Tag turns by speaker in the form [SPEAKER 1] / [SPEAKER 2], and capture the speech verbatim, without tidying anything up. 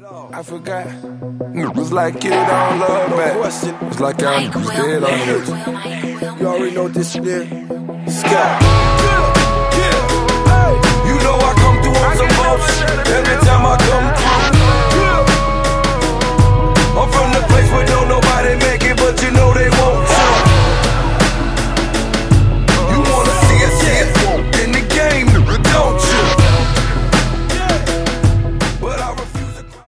[SPEAKER 1] I forgot. It was like you don't love me. It's like I was dead on it.
[SPEAKER 2] You already know what this shit is.
[SPEAKER 1] Scott. You know I come through on some bullshit. Every time I come